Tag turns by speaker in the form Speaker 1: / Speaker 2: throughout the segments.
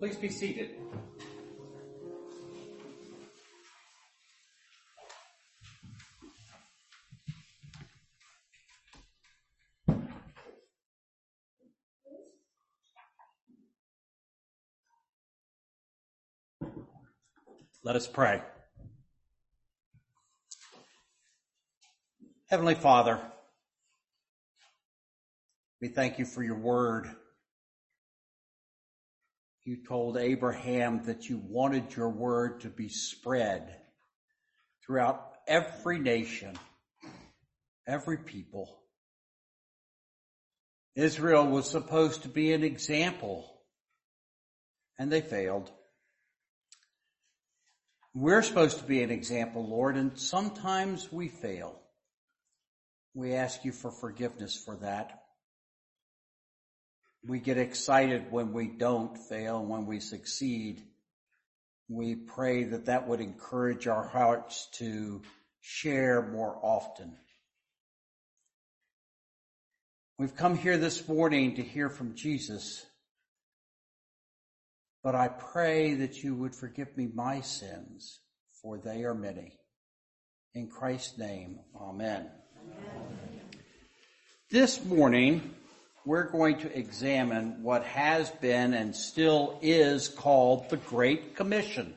Speaker 1: Please be seated. Let us pray. Heavenly Father, we thank you for your word. You told Abraham that you wanted your word to be spread throughout every nation, every people. Israel was supposed to be an example, and they failed. We're supposed to be an example, Lord, and sometimes we fail. We ask you for forgiveness for that. We get excited when we don't fail and when we succeed. We pray that that would encourage our hearts to share more often. We've come here this morning to hear from Jesus, but I pray that you would forgive me my sins, for they are many. In Christ's name, amen. This morning, we're going to examine what has been and still is called the Great Commission.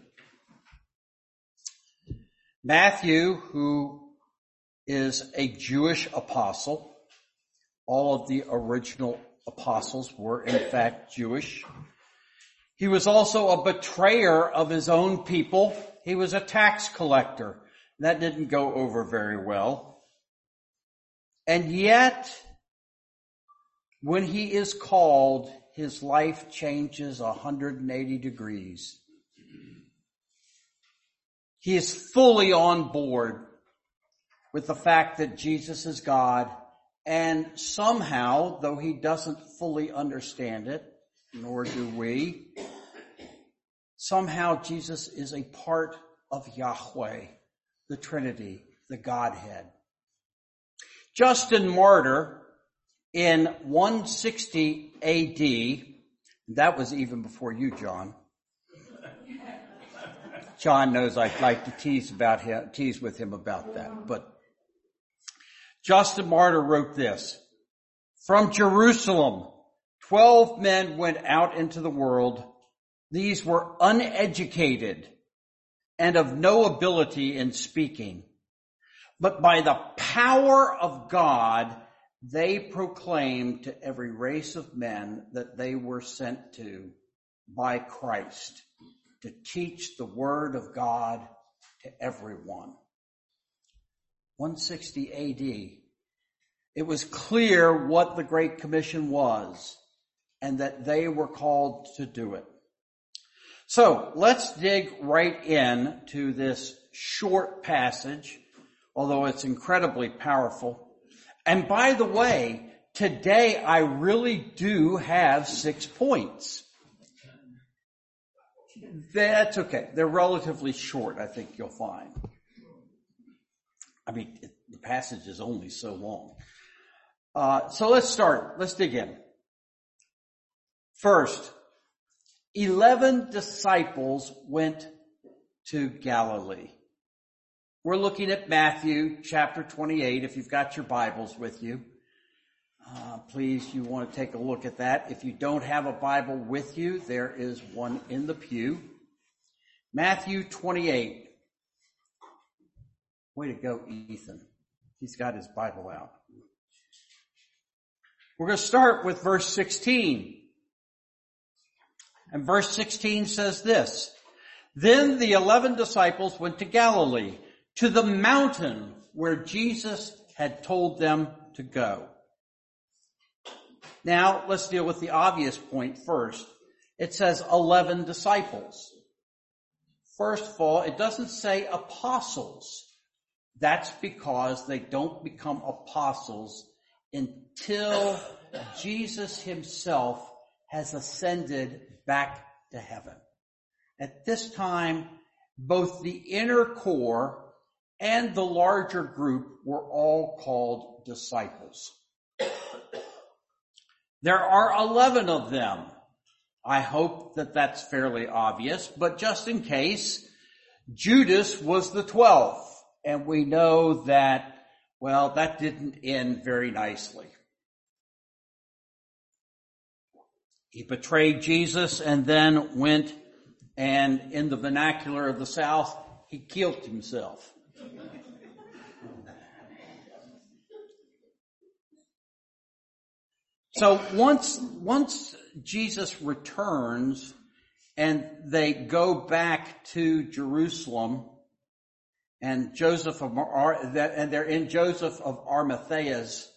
Speaker 1: Matthew, who is a Jewish apostle, all of the original apostles were in fact Jewish. He was also a betrayer of his own people. He was a tax collector. That didn't go over very well. And yet, when he is called, his life changes 180 degrees. He is fully on board with the fact that Jesus is God, and somehow, though he doesn't fully understand it, nor do we, somehow Jesus is a part of Yahweh, the Trinity, the Godhead. Justin Martyr, in 160 AD, that was even before you, John. John knows I like to tease with him about that. But Justin Martyr wrote this: "From Jerusalem, 12 men went out into the world. These were uneducated and of no ability in speaking. But by the power of God, they proclaimed to every race of men that they were sent to by Christ to teach the word of God to everyone." 160 AD. It was clear what the Great Commission was and that they were called to do it. So let's dig right in to this short passage, although it's incredibly powerful. And by the way, today I really do have 6 points. That's okay. They're relatively short, I think you'll find. I mean, the passage is only so long. So let's start. Let's dig in. First, 11 disciples went to Galilee. We're looking at Matthew chapter 28. If you've got your Bibles with you, please, you want to take a look at that. If you don't have a Bible with you, there is one in the pew. Matthew 28. Way to go, Ethan. He's got his Bible out. We're going to start with verse 16. And verse 16 says this: "Then the 11 disciples went to Galilee, to the mountain where Jesus had told them to go." Now, let's deal with the obvious point first. It says 11 disciples. First of all, it doesn't say apostles. That's because they don't become apostles until Jesus himself has ascended back to heaven. At this time, both the inner core and the larger group were all called disciples. There are 11 of them. I hope that that's fairly obvious, but just in case, Judas was the 12th. And we know that, well, that didn't end very nicely. He betrayed Jesus and then went and, in the vernacular of the South, he killed himself. So once Jesus returns and they go back to Jerusalem, and they're in Joseph of Arimathea's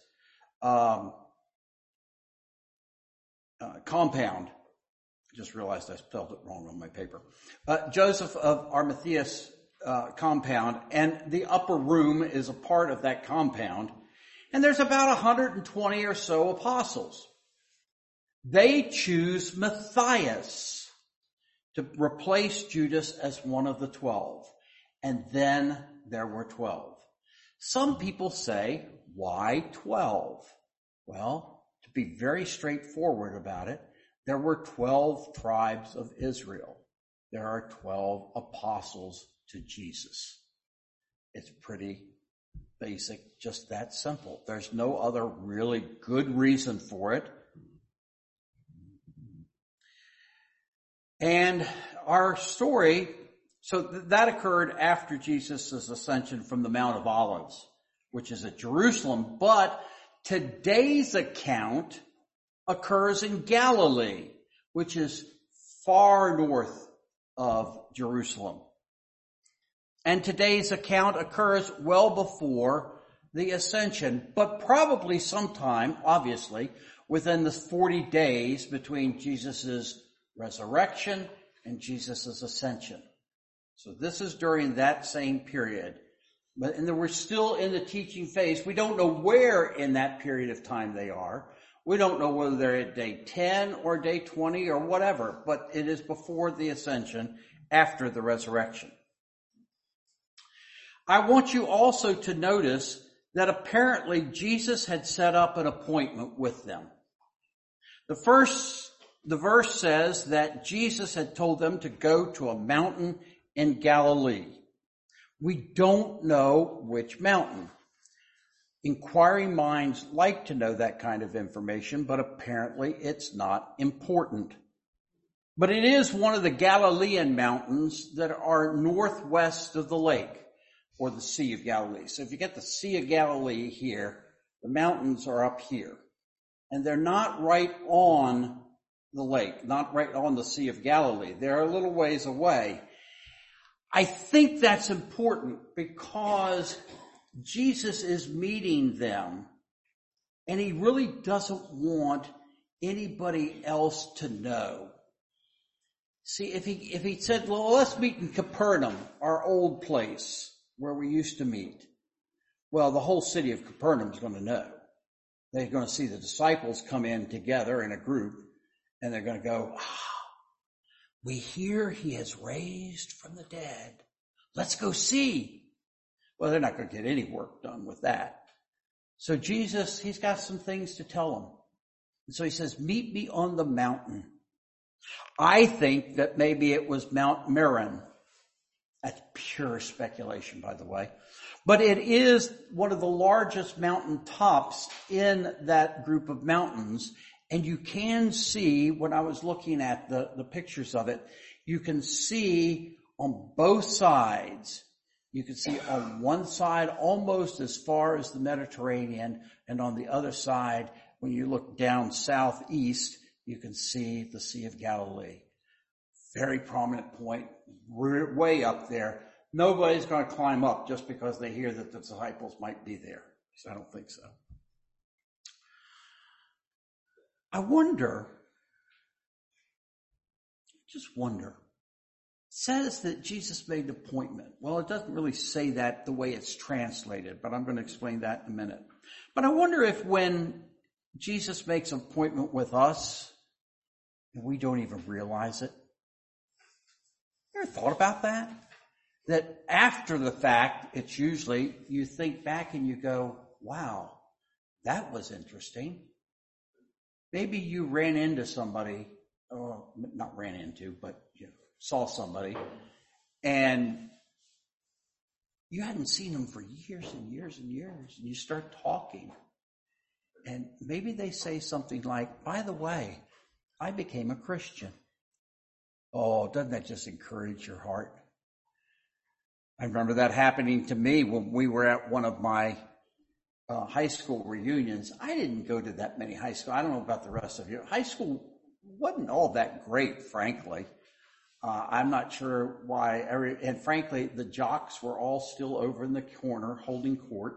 Speaker 1: compound. I just realized I spelled it wrong on my paper. Joseph of Arimathea's compound, and the upper room is a part of that compound. And there's about 120 or so apostles. They choose Matthias to replace Judas as one of the 12. And then there were 12. Some people say, why 12? Well, to be very straightforward about it, there were 12 tribes of Israel. There are 12 apostles to Jesus. It's pretty basic, just that simple. There's no other really good reason for it. And our story, so that occurred after Jesus' ascension from the Mount of Olives, which is at Jerusalem. But today's account occurs in Galilee, which is far north of Jerusalem. And today's account occurs well before the ascension, but probably sometime, obviously, within the 40 days between Jesus' resurrection and Jesus' ascension. So this is during that same period. And we're still in the teaching phase. We don't know where in that period of time they are. We don't know whether they're at day 10 or day 20 or whatever, but it is before the ascension, after the resurrection. I want you also to notice that apparently Jesus had set up an appointment with them. The verse says that Jesus had told them to go to a mountain in Galilee. We don't know which mountain. Inquiring minds like to know that kind of information, but apparently it's not important. But it is one of the Galilean mountains that are northwest of the lake, or the Sea of Galilee. So if you get the Sea of Galilee here, the mountains are up here. And they're not right on the lake, not right on the Sea of Galilee. They're a little ways away. I think that's important because Jesus is meeting them, and he really doesn't want anybody else to know. See, if he said, well, let's meet in Capernaum, our old place where we used to meet. Well, the whole city of Capernaum is going to know. They're going to see the disciples come in together in a group, and they're going to go, we hear he has raised from the dead. Let's go see. Well, they're not going to get any work done with that. So Jesus, he's got some things to tell them. And so he says, meet me on the mountain. I think that maybe it was Mount Meron. That's pure speculation, by the way. But it is one of the largest mountain tops in that group of mountains. And you can see, when I was looking at the pictures of it, you can see on both sides. You can see on one side almost as far as the Mediterranean, and on the other side, when you look down southeast, you can see the Sea of Galilee. Very prominent point, way up there. Nobody's going to climb up just because they hear that the disciples might be there. So I don't think so. I just wonder. It says that Jesus made an appointment. Well, it doesn't really say that the way it's translated, but I'm going to explain that in a minute. But I wonder if when Jesus makes an appointment with us, we don't even realize it. You ever thought about that? That after the fact, it's usually, you think back and you go, wow, that was interesting. Maybe you ran into somebody not ran into, but saw somebody, and you hadn't seen them for years and years and years, and you start talking, and maybe they say something like, by the way, I became a Christian. Oh, doesn't that just encourage your heart? I remember that happening to me when we were at one of my high school reunions. I didn't go to that many high school. I don't know about the rest of you. High school wasn't all that great, frankly. I'm not sure why. And frankly, the jocks were all still over in the corner holding court.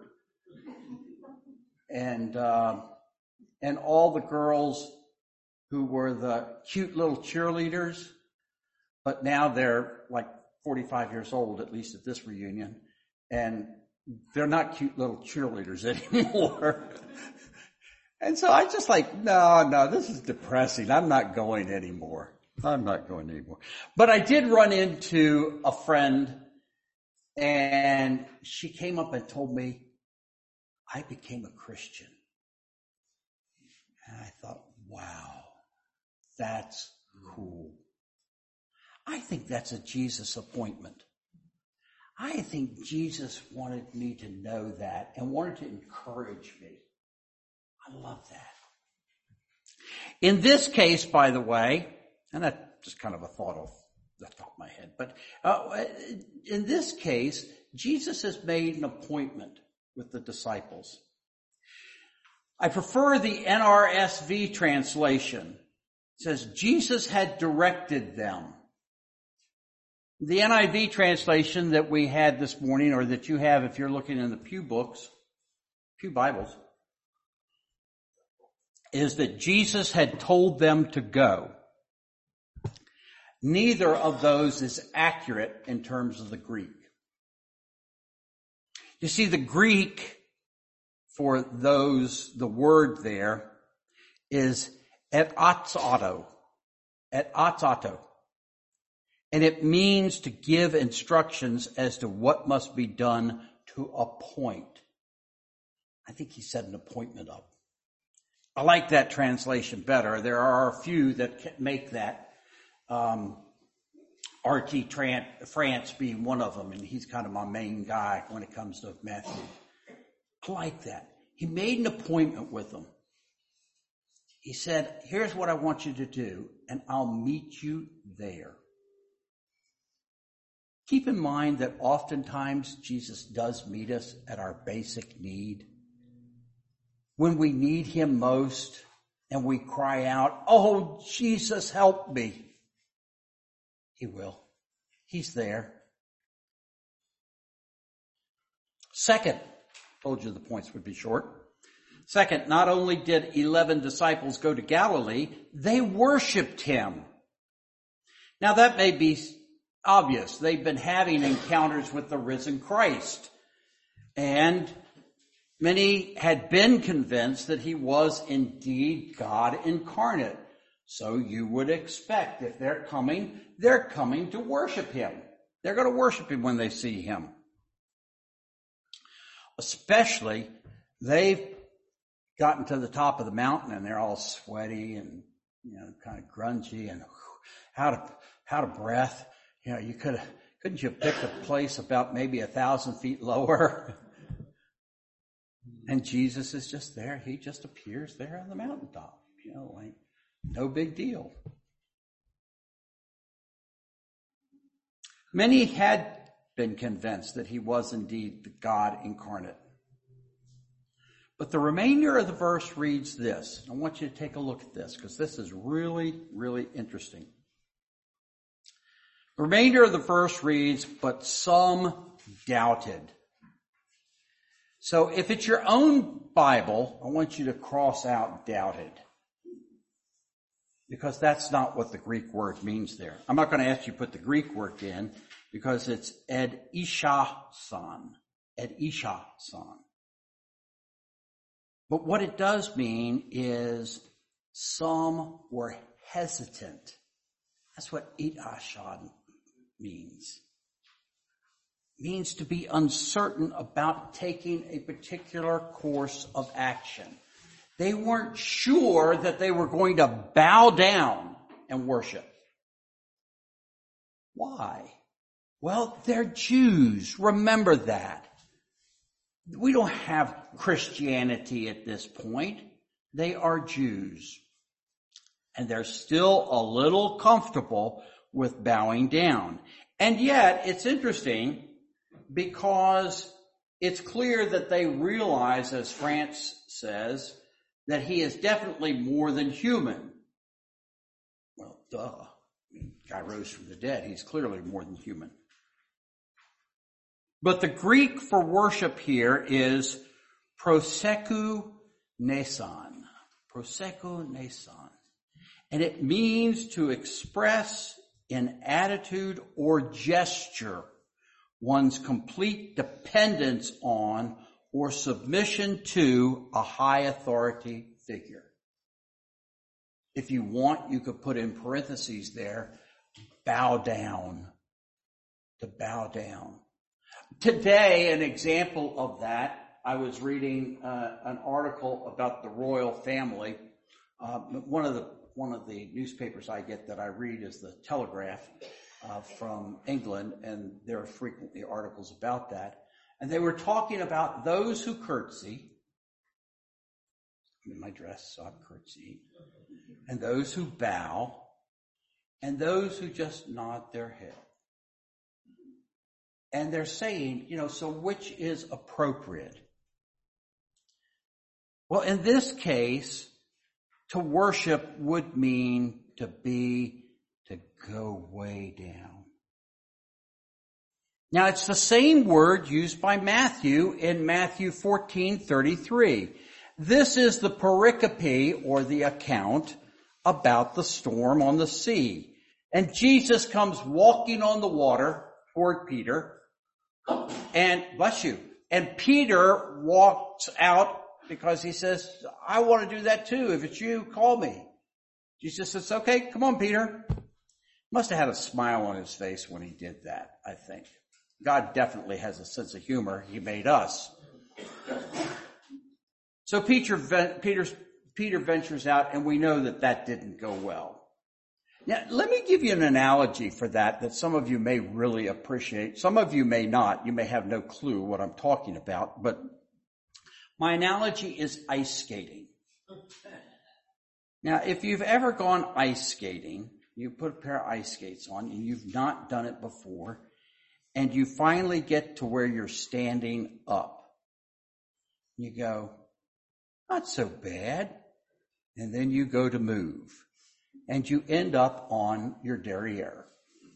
Speaker 1: And all the girls who were the cute little cheerleaders, but now they're like 45 years old, at least at this reunion, and they're not cute little cheerleaders anymore. And so I just no, this is depressing. I'm not going anymore. But I did run into a friend, and she came up and told me, I became a Christian. And I thought, wow, that's cool. I think that's a Jesus appointment. I think Jesus wanted me to know that and wanted to encourage me. I love that. In this case, by the way, and that's just kind of a thought off the top of my head, but in this case, Jesus has made an appointment with the disciples. I prefer the NRSV translation. It says, Jesus had directed them. The NIV translation that we had this morning, or that you have if you're looking in the Pew Bibles, is that Jesus had told them to go. Neither of those is accurate in terms of the Greek. You see, the Greek for the word there is etauto. And it means to give instructions as to what must be done to appoint. I think he set an appointment up. I like that translation better. There are a few that make that. R.T. France being one of them, and he's kind of my main guy when it comes to Matthew. I like that. He made an appointment with them. He said, here's what I want you to do, and I'll meet you there. Keep in mind that oftentimes Jesus does meet us at our basic need. When we need him most and we cry out, oh, Jesus, help me. He will. He's there. Second, told you the points would be short. Second, not only did 11 disciples go to Galilee, they worshiped him. Now that may be obvious. They've been having encounters with the risen Christ. And many had been convinced that he was indeed God incarnate. So you would expect if they're coming to worship him. They're going to worship him when they see him. Especially, they've gotten to the top of the mountain and they're all sweaty and, kind of grungy and out of breath. Couldn't you have picked a place about maybe 1,000 feet lower? And Jesus is just there. He just appears there on the mountaintop, no big deal. Many had been convinced that he was indeed the God incarnate. But the remainder of the verse reads this. I want you to take a look at this because this is really, really interesting. The remainder of the verse reads, but some doubted. So if it's your own Bible, I want you to cross out doubted. Because that's not what the Greek word means there. I'm not going to ask you to put the Greek word in because it's ed isha-san. But what it does mean is some were hesitant. That's what idashan means. It means to be uncertain about taking a particular course of action. They weren't sure that they were going to bow down and worship. Why? Well, they're Jews. Remember that. We don't have Christianity at this point. They are Jews. And they're still a little comfortable with bowing down. And yet, it's interesting because it's clear that they realize, as France says, that he is definitely more than human. Well, duh. Guy rose from the dead. He's clearly more than human. But the Greek for worship here is proseucho neson. Proseucho neson. And it means to express in attitude or gesture one's complete dependence on or submission to a high authority figure. If you want, you could put in parentheses there, bow down, to bow down. Today, an example of that, I was reading an article about the royal family. One of the newspapers I get that I read is the Telegraph from England, and there are frequently articles about that. And they were talking about those who curtsy. I'm in my dress, so I'm curtsying. And those who bow, and those who just nod their head. And they're saying, so which is appropriate? Well, in this case, to worship would mean to go way down. Now, it's the same word used by Matthew in Matthew 14:33. This is the pericope, or the account, about the storm on the sea. And Jesus comes walking on the water toward Peter, and bless you. And Peter walks out because he says, I want to do that too. If it's you, call me. Jesus says, okay, come on, Peter. Must have had a smile on his face when he did that, I think. God definitely has a sense of humor. He made us. So Peter ventures out, and we know that didn't go well. Now, let me give you an analogy for that some of you may really appreciate. Some of you may not. You may have no clue what I'm talking about. But my analogy is ice skating. Now, if you've ever gone ice skating, you put a pair of ice skates on, and you've not done it before, and you finally get to where you're standing up. You go, not so bad. And then you go to move. And you end up on your derriere.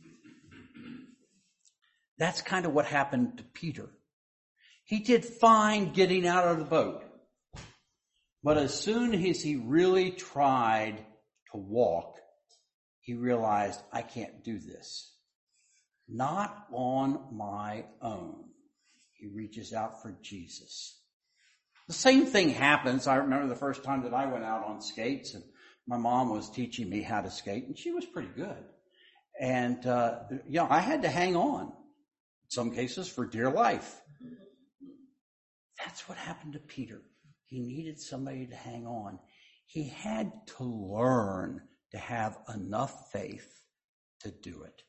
Speaker 1: That's kind of what happened to Peter. He did fine getting out of the boat. But as soon as he really tried to walk, he realized, I can't do this. Not on my own. He reaches out for Jesus. The same thing happens. I remember the first time that I went out on skates, and my mom was teaching me how to skate, and she was pretty good. And, I had to hang on, in some cases for dear life. That's what happened to Peter. He needed somebody to hang on. He had to learn to have enough faith to do it.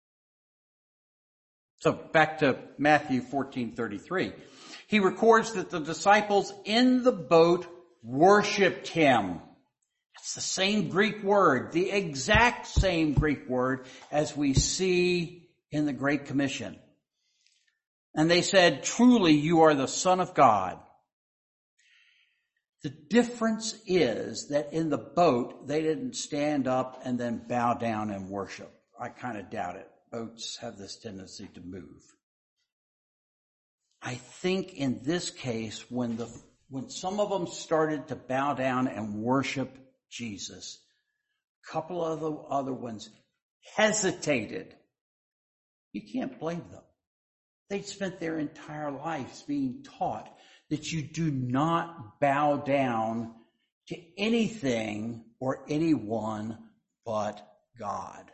Speaker 1: So back to Matthew 14:33. He records that the disciples in the boat worshiped him. It's the same Greek word, the exact same Greek word as we see in the Great Commission. And they said, truly, you are the Son of God. The difference is that in the boat, they didn't stand up and then bow down and worship. I kind of doubt it. Boats have this tendency to move. I think in this case, when some of them started to bow down and worship Jesus, a couple of the other ones hesitated. You can't blame them. They'd spent their entire lives being taught that you do not bow down to anything or anyone but God.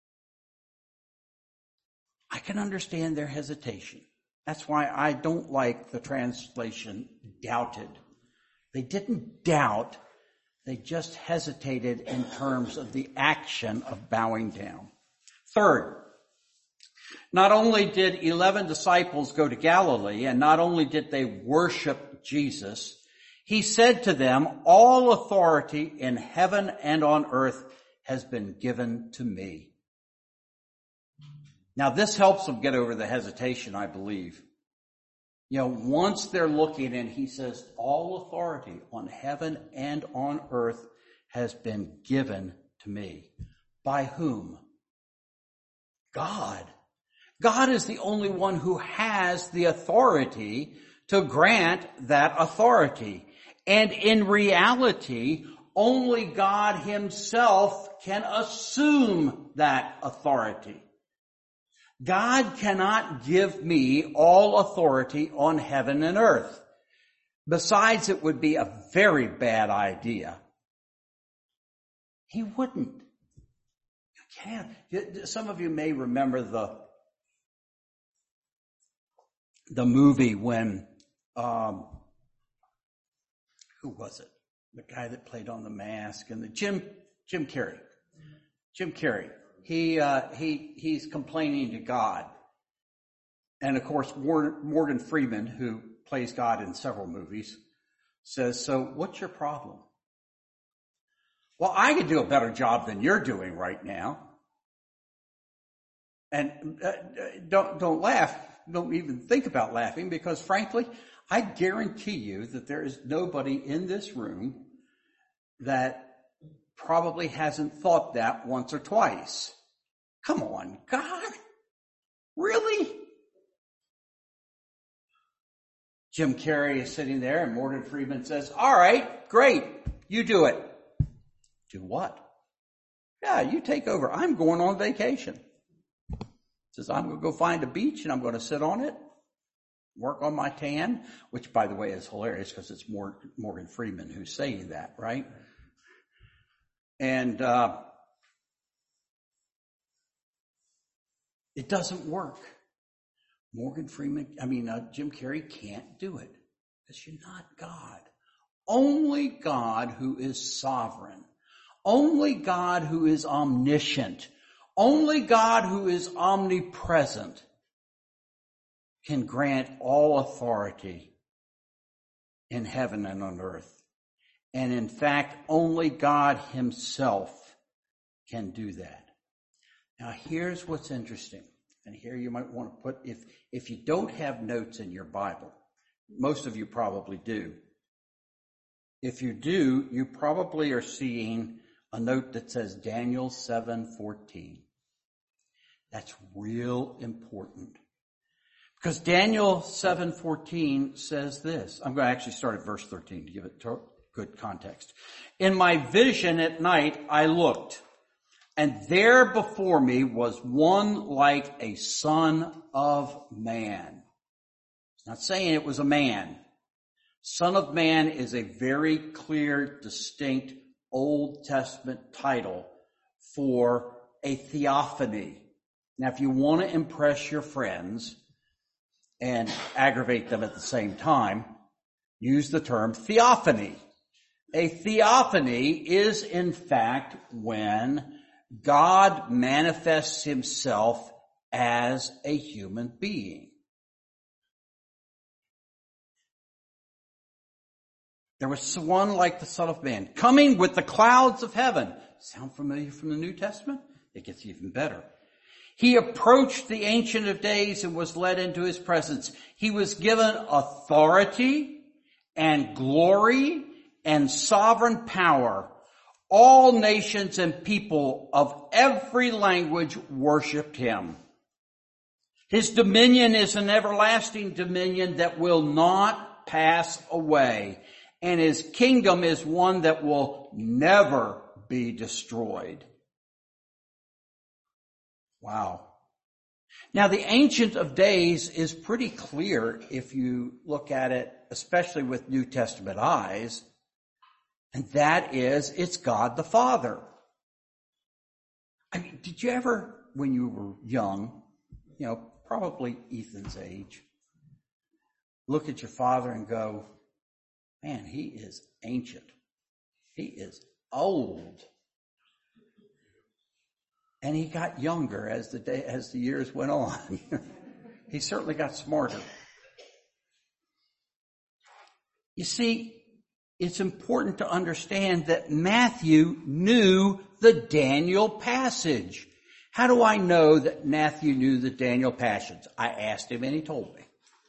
Speaker 1: I can understand their hesitation. That's why I don't like the translation doubted. They didn't doubt. They just hesitated in terms of the action of bowing down. Third, not only did 11 disciples go to Galilee, and not only did they worship Jesus, he said to them, all authority in heaven and on earth has been given to me. Now this helps them get over the hesitation, I believe. Once they're looking and he says, all authority on heaven and on earth has been given to me. By whom? God. God is the only one who has the authority to grant that authority. And in reality, only God himself can assume that authority. God cannot give me all authority on heaven and earth. Besides, it would be a very bad idea. He wouldn't. You can't. Some of you may remember the movie when, who was it? The guy that played on The Mask and Jim Carrey. Jim Carrey. He's complaining to God. And of course, Morgan Freeman, who plays God in several movies, says, so what's your problem? Well, I could do a better job than you're doing right now. And don't laugh. Don't even think about laughing, because frankly, I guarantee you that there is nobody in this room that probably hasn't thought that once or twice. Come on, God? Really? Jim Carrey is sitting there and Morgan Freeman says, all right, great, you do it. Do what? Yeah, you take over. I'm going on vacation. Says, I'm going to go find a beach and I'm going to sit on it, work on my tan, which by the way is hilarious because it's Morgan Freeman who's saying that, right? And it doesn't work. Jim Carrey can't do it because you're not God. Only God who is sovereign. Only God who is omniscient. Only God who is omnipresent can grant all authority in heaven and on earth. And in fact, only God himself can do that. Now here's what's interesting. And here you might want to put, if you don't have notes in your Bible, most of you probably do. If you do, you probably are seeing a note that says Daniel 7:14. That's real important. Because Daniel 7:14 says this. I'm going to actually start at verse 13 to give it good context. In my vision at night I looked, and there before me was one like a son of man. It's not saying it was a man. Son of man is a very clear, distinct Old Testament title for a theophany. Now, if you want to impress your friends and aggravate them at the same time, use the term theophany. A theophany is, in fact, when God manifests himself as a human being. There was one like the Son of Man, coming with the clouds of heaven. Sound familiar from the New Testament? It gets even better. He approached the Ancient of Days and was led into his presence. He was given authority and glory and sovereign power. All nations and people of every language worshiped him. His dominion is an everlasting dominion that will not pass away, and his kingdom is one that will never be destroyed. Wow. Now, the Ancient of Days is pretty clear if you look at it, especially with New Testament eyes, and that is, it's God the Father. I mean, did you ever, when you were young, probably Ethan's age, look at your father and go, man, he is ancient. He is old. And he got younger as the years went on. He certainly got smarter. You see, it's important to understand that Matthew knew the Daniel passage. How do I know that Matthew knew the Daniel passage? I asked him and he told me.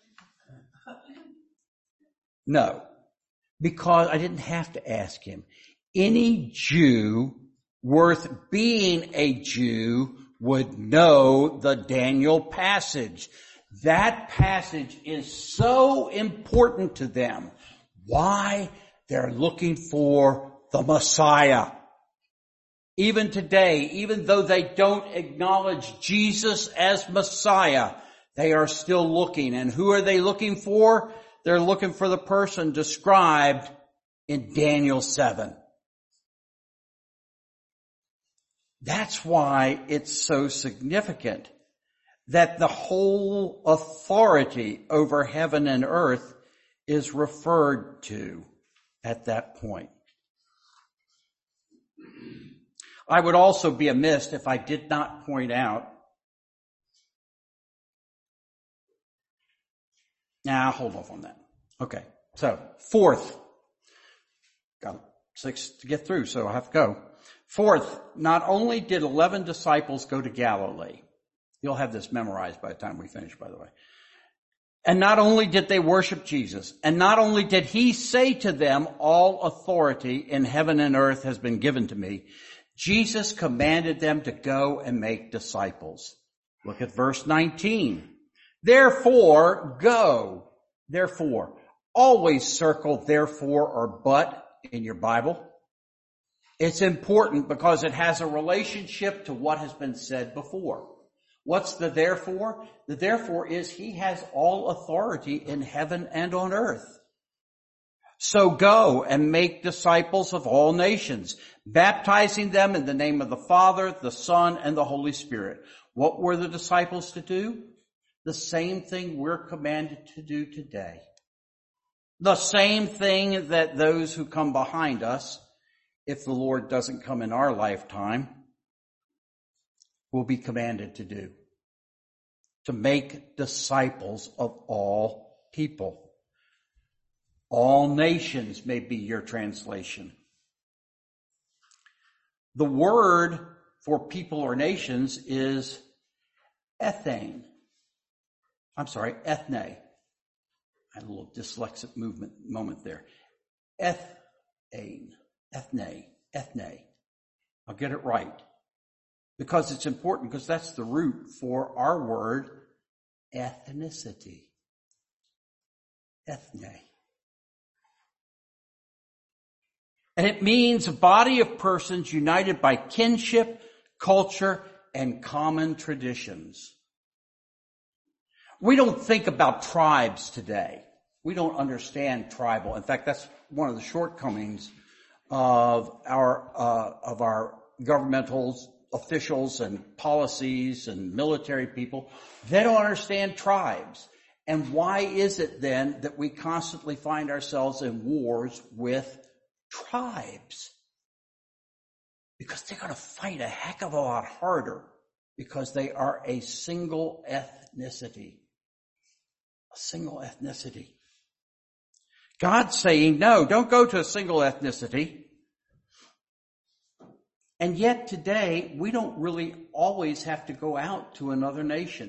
Speaker 1: No, because I didn't have to ask him. Any Jew worth being a Jew would know the Daniel passage. That passage is so important to them. Why? They're looking for the Messiah. Even today, even though they don't acknowledge Jesus as Messiah, they are still looking. And who are they looking for? They're looking for the person described in Daniel 7. That's why it's so significant that the whole authority over heaven and earth is referred to at that point. I would also be amiss if I did not point out. Now, hold off on that. Okay, so fourth. Got 6 to get through, so I have to go. Fourth, not only did 11 disciples go to Galilee. You'll have this memorized by the time we finish, by the way. And not only did they worship Jesus, and not only did he say to them, all authority in heaven and earth has been given to me, Jesus commanded them to go and make disciples. Look at verse 19. Therefore, go. Therefore. Always circle therefore or but in your Bible. It's important because it has a relationship to what has been said before. What's the therefore? The therefore is he has all authority in heaven and on earth. So go and make disciples of all nations, baptizing them in the name of the Father, the Son, and the Holy Spirit. What were the disciples to do? The same thing we're commanded to do today. The same thing that those who come behind us, if the Lord doesn't come in our lifetime, will be commanded to do. To make disciples of all people. All nations may be your translation. The word for people or nations is ethne. Ethne. I had a little dyslexic moment there. Ethne. I'll get it right. Because it's important, because that's the root for our word, ethnicity. Ethne. And it means a body of persons united by kinship, culture, and common traditions. We don't think about tribes today. We don't understand tribal. In fact, that's one of the shortcomings of our governmental officials and policies and military people. They don't understand tribes. And why is it then that we constantly find ourselves in wars with tribes? Because they're going to fight a heck of a lot harder because they are a single ethnicity. A single ethnicity. God's saying, no, don't go to a single ethnicity. And yet today, we don't really always have to go out to another nation.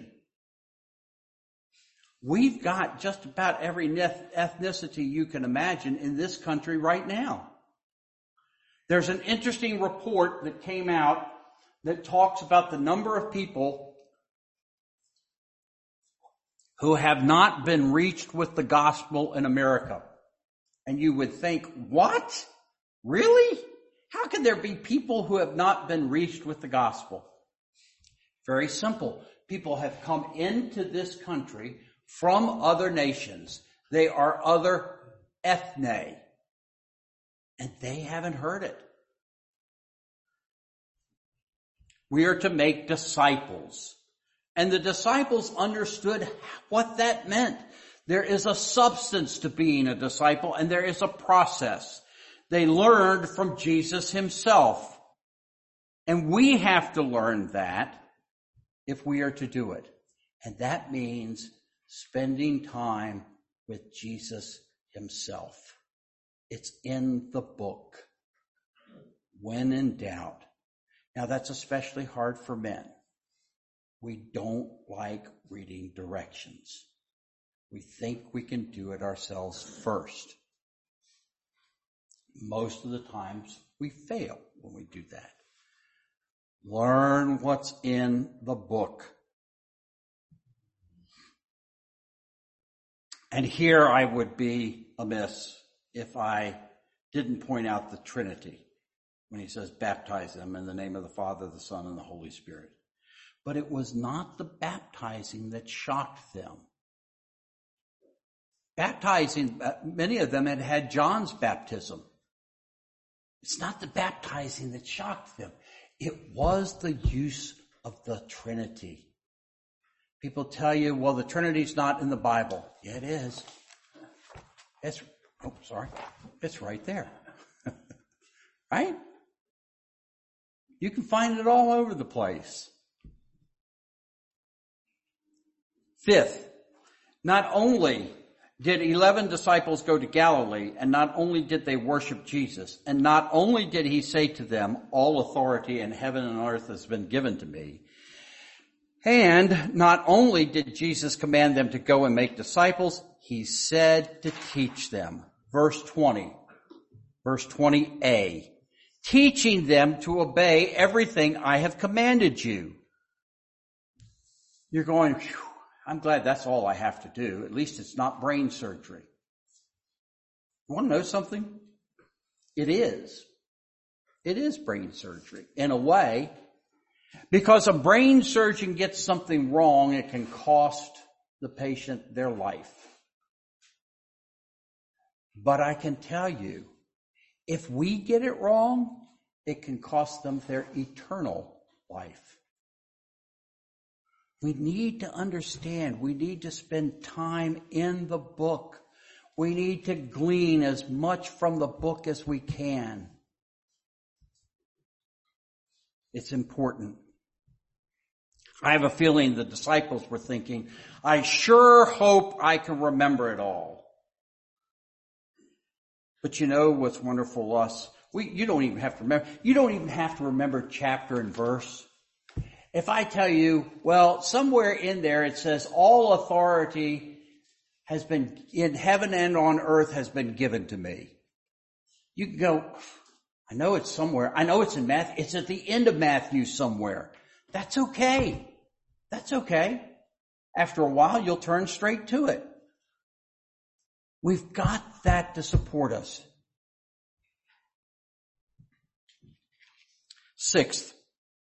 Speaker 1: We've got just about every ethnicity you can imagine in this country right now. There's an interesting report that came out that talks about the number of people who have not been reached with the gospel in America. And you would think, what? Really? How can there be people who have not been reached with the gospel? Very simple. People have come into this country from other nations. They are other ethne. And they haven't heard it. We are to make disciples. And the disciples understood what that meant. There is a substance to being a disciple, and there is a process. They learned from Jesus himself. And we have to learn that if we are to do it. And that means spending time with Jesus himself. It's in the book. When in doubt. Now that's especially hard for men. We don't like reading directions. We think we can do it ourselves first. Most of the times we fail when we do that. Learn what's in the book. And here I would be amiss if I didn't point out the Trinity when he says baptize them in the name of the Father, the Son, and the Holy Spirit. But it was not the baptizing that shocked them. Baptizing, many of them had had John's baptism. It's not the baptizing that shocked them. It was the use of the Trinity. People tell you, well, the Trinity's not in the Bible. Yeah, it is. It's right there. Right? You can find it all over the place. Fifth, not only did 11 disciples go to Galilee, and not only did they worship Jesus, and not only did he say to them, all authority in heaven and earth has been given to me, and not only did Jesus command them to go and make disciples, he said to teach them. Verse 20a, teaching them to obey everything I have commanded you. You're going, phew, I'm glad that's all I have to do. At least it's not brain surgery. You want to know something? It is. It is brain surgery in a way, because a brain surgeon gets something wrong, it can cost the patient their life. But I can tell you, if we get it wrong, it can cost them their eternal life. We need to understand. We need to spend time in the book. We need to glean as much from the book as we can. It's important. I have a feeling the disciples were thinking, I sure hope I can remember it all. But you know what's wonderful, us? You don't even have to remember. You don't even have to remember chapter and verse. If I tell you, well, somewhere in there it says all authority has been in heaven and on earth has been given to me. You can go, I know it's somewhere. I know it's in Matthew. It's at the end of Matthew somewhere. That's okay. That's okay. After a while, you'll turn straight to it. We've got that to support us. Sixth,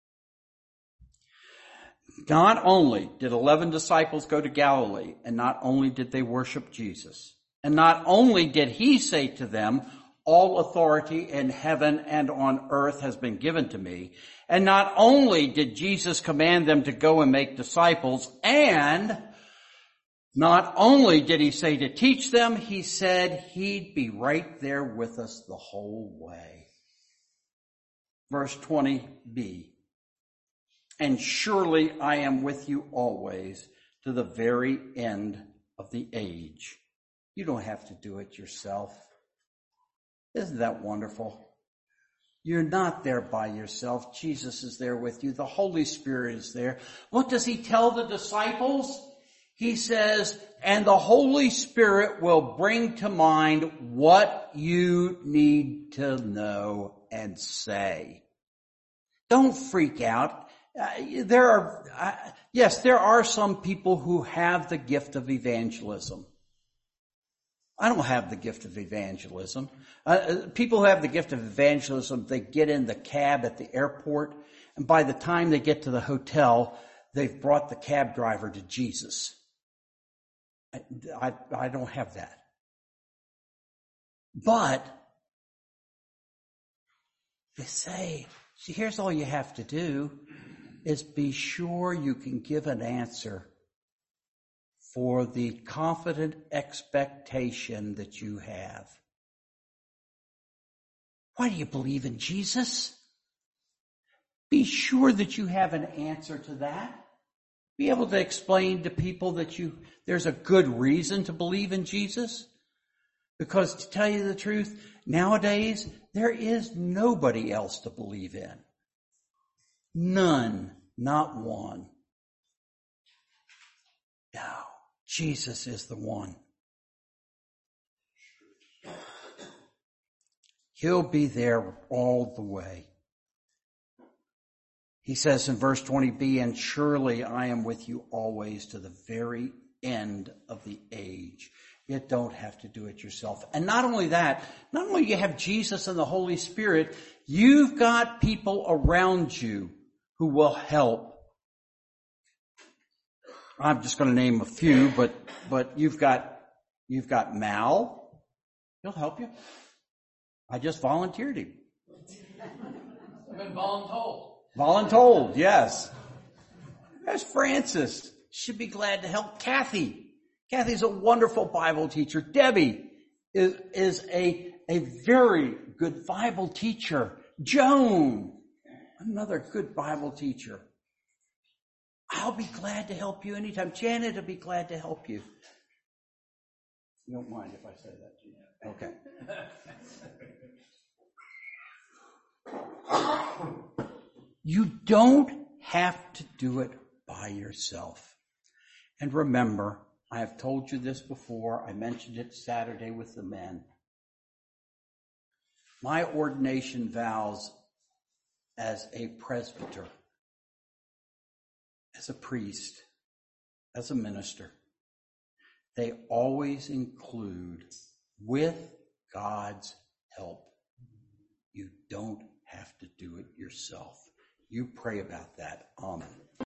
Speaker 1: not only did 11 disciples go to Galilee, and not only did they worship Jesus, and not only did he say to them, all authority in heaven and on earth has been given to me, and not only did Jesus command them to go and make disciples, and not only did he say to teach them, he said he'd be right there with us the whole way. Verse 20b. And surely I am with you always to the very end of the age. You don't have to do it yourself. Isn't that wonderful? You're not there by yourself. Jesus is there with you. The Holy Spirit is there. What does he tell the disciples? He says, and the Holy Spirit will bring to mind what you need to know and say. Don't freak out. There are some people who have the gift of evangelism. I don't have the gift of evangelism. People who have the gift of evangelism, they get in the cab at the airport, and by the time they get to the hotel, they've brought the cab driver to Jesus. I don't have that. But they say, see, here's all you have to do is be sure you can give an answer for the confident expectation that you have. Why do you believe in Jesus? Be sure that you have an answer to that. Be able to explain to people that there's a good reason to believe in Jesus. Because to tell you the truth, nowadays, there is nobody else to believe in. None, not one. No, Jesus is the one. He'll be there all the way. He says in verse 20b, and surely I am with you always to the very end of the age. You don't have to do it yourself. And not only that, not only do you have Jesus and the Holy Spirit, you've got people around you who will help. I'm just going to name a few, but you've got Mal. He'll help you. I just volunteered him.
Speaker 2: I've been voluntold.
Speaker 1: Voluntold, yes. There's Francis. Should be glad to help. Kathy. Kathy's a wonderful Bible teacher. Debbie is a very good Bible teacher. Joan, another good Bible teacher. I'll be glad to help you anytime. Janet will be glad to help you. You don't mind if I say that to you? Okay. You don't have to do it by yourself. And remember, I have told you this before. I mentioned it Saturday with the men. My ordination vows as a presbyter, as a priest, as a minister, they always include, with God's help. You don't have to do it yourself. You pray about that. Amen.